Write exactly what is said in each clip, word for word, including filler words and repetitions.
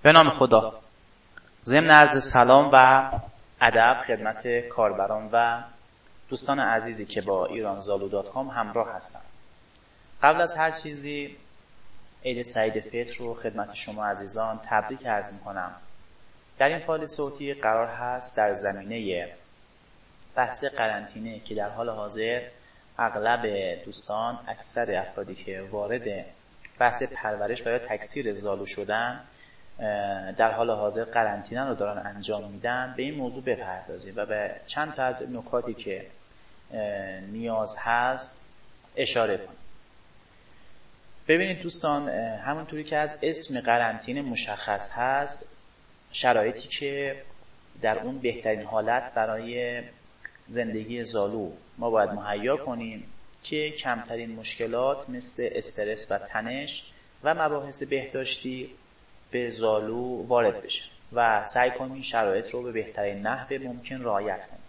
به نام خدا. ضمن عرض سلام و ادب خدمت کاربران و دوستان عزیزی که با ایران زالو دات کام همراه هستند. قبل از هر چیزی عید سعید فطر رو خدمت شما عزیزان تبریک عرض می‌کنم. در این فایل صوتی قرار هست در زمینه بحث قرنطینه که در حال حاضر اغلب دوستان، اکثر افرادی که وارد بحث پرورش و یا تکثیر زالو شدن در حال حاضر قرنطینه رو دارن انجام میدن، به این موضوع بپردازیم و به چند تا از نکاتی که نیاز هست اشاره کنیم. ببینید دوستان، همونطوری که از اسم قرنطینه مشخص هست، شرایطی که در اون بهترین حالت برای زندگی زالو ما باید مهیا کنیم که کمترین مشکلات مثل استرس و تنش و مباحث بهداشتی به زالو وارد بشه و سعی کنیم این شرایط رو به بهترین نحو ممکن رعایت کنیم.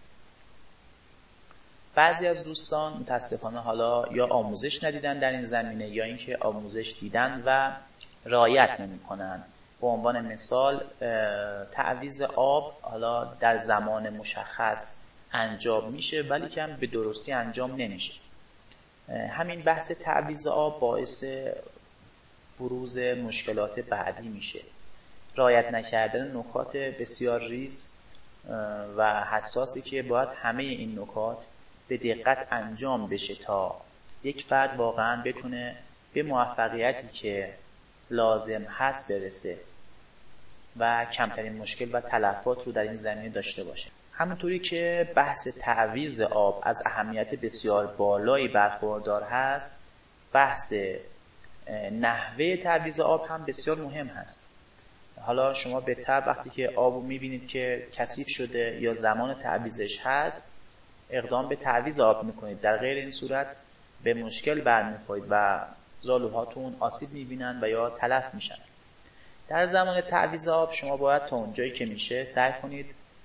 بعضی از دوستان متاسفانه حالا یا آموزش ندیدن در این زمینه یا اینکه آموزش دیدن و رعایت نمی‌کنن. به عنوان مثال تعویض آب حالا در زمان مشخص انجام میشه ولی که هم به درستی انجام نمیشه. همین بحث تعویض آب باعث بروز مشکلات بعدی میشه. رعایت نکردن نکات بسیار ریز و حساسی که باید همه این نکات به دقت انجام بشه تا یک فرد واقعا بتونه به موفقیتی که لازم هست برسه و کمترین مشکل و تلفات رو در این زمینه داشته باشه. همونطوری که بحث تعویض آب از اهمیت بسیار بالایی برخوردار هست، بحث نحوه تعویض آب هم بسیار مهم هست. حالا شما به طب وقتی که آب رو میبینید که کثیف شده یا زمان تعویضش هست، اقدام به تعویض آب میکنید. در غیر این صورت به مشکل برمیخورید و زالوهاتون آسیب میبینن و یا تلف میشن. در زمان تعویض آب شما باید تا اونجایی که میشه سعی کنید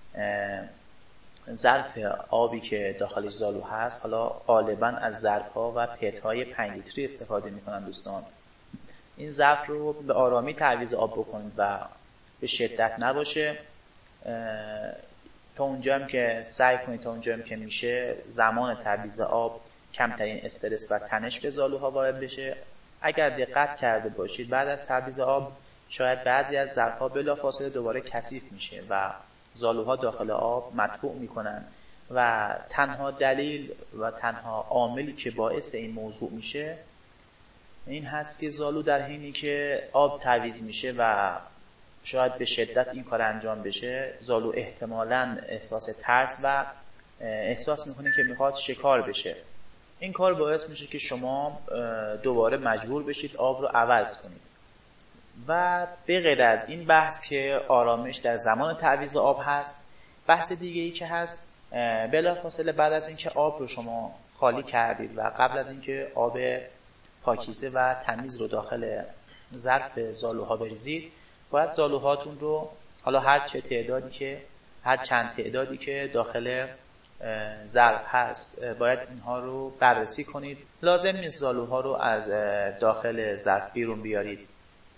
ظرف آبی که داخلش زالو هست، حالا غالبا از ظرف‌ها و پت‌های پنج لیتری استفاده میکنن دوستان، این ظرف رو به آرامی تعویض آب بکنید و به شدت نباشه. تا اونجا هم که سعی کنید تا اونجا هم که میشه زمان تعویض آب کمترین استرس و تنش به زالوها وارد بشه. اگر دقت کرده باشید بعد از تعویض آب شاید بعضی از ظرف‌ها بلافاصله دوباره کثیف میشه و زالوها داخل آب مطبوع میکنن و تنها دلیل و تنها عاملی که باعث این موضوع میشه این هست که زالو در حینی که آب تعویض میشه و شاید به شدت این کار انجام بشه، زالو احتمالاً احساس ترس و احساس میکنه که میخواد شکار بشه. این کار باعث میشه که شما دوباره مجبور بشید آب رو عوض کنید. و به غیر از این بحث که آرامش در زمان تعویض آب هست، بحث دیگه ای که هست بلافاصله بعد از اینکه آب رو شما خالی کردید و قبل از اینکه آب پاکیزه و تمیز رو داخل ظرف زالوها بریزید، باید زالوهاتون رو حالا هر چه تعدادی که هر چند تعدادی که داخل ظرف هست باید اینها رو بررسی کنید. لازم نیست زالوها رو از داخل ظرف بیرون بیارید.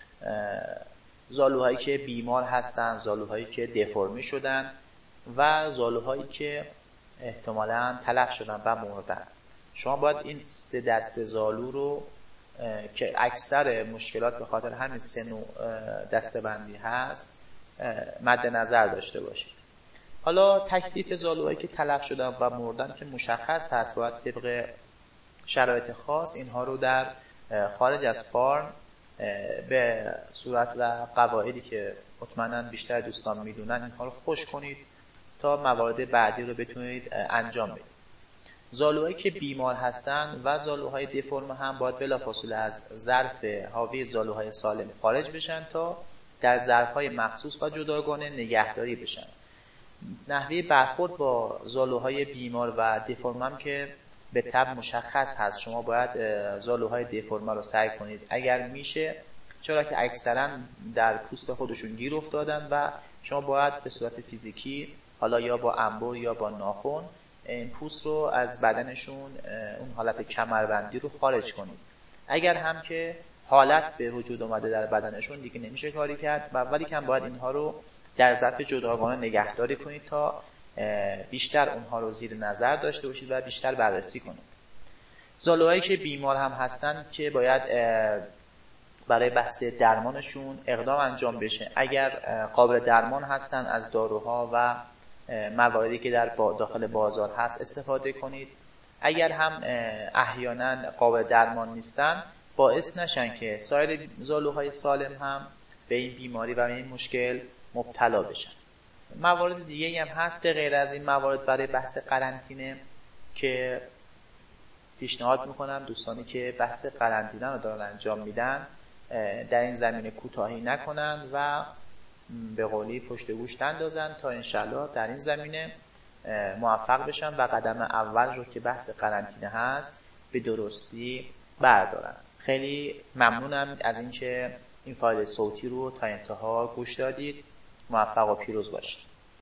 زالوهایی که بیمار هستن، زالوهایی که دفرمی شدن و زالوهایی که احتمالاً تلف شدن و مردن، شما باید این سه دسته زالو رو که اکثر مشکلات به خاطر همین سه نوع دسته‌بندی هست مد نظر داشته باشید. حالا تکلیف زالوهایی که تلف شدن و مردن که مشخص هست، باید طبق شرایط خاص اینها رو در خارج از فارم به صورت و قواعدی که مطمئناً بیشتر دوستان میدونن اینها رو خشک کنید تا موارد بعدی رو بتونید انجام بدید. زالوهایی که بیمار هستن و زالوهای دفرم هم باید بلافاصله از ظرف حاوی زالوهای سالم خارج بشن تا در ظرفهای مخصوص و جداگانه نگهداری بشن. نحوه برخورد با زالوهای بیمار و دفرم هم که به طب مشخص هست. شما باید زالوهای دفرم رو سعی کنید اگر میشه، چرا که اکثرا در پوست خودشون گیر افتادن و شما باید به صورت فیزیکی حالا یا با انبر یا با ناخن این پوست رو از بدنشون اون حالت کمربندی رو خارج کنید. اگر هم که حالت به وجود اومده در بدنشون دیگه نمیشه کاری کرد و ولی کم باید اینها رو در ظرف جداگانه نگهداری کنید تا بیشتر اونها رو زیر نظر داشته باشید و بیشتر بررسی کنید. زالوهایی که بیمار هم هستن که باید برای بحث درمانشون اقدام انجام بشه. اگر قابل درمان هستن از داروها و مواردی که در داخل بازار هست استفاده کنید. اگر هم احیانا قابل درمان نیستن باعث نشن که سایر زالوهای سالم هم به این بیماری و به این مشکل مبتلا بشن. موارد دیگه هم هست غیر از این موارد برای بحث قرنطینه که پیشنهاد میکنم دوستانی که بحث قرنطینه رو دارن انجام میدن در این زمینه کوتاهی نکنند و به قولی پشت گوش اندازن تا انشالله در این زمینه موفق بشن و قدم اول رو که بحث قرنطینه هست به درستی بردارن. خیلی ممنونم از اینکه این فایل صوتی رو تا انتها گوش دادید. موفق و پیروز باشید.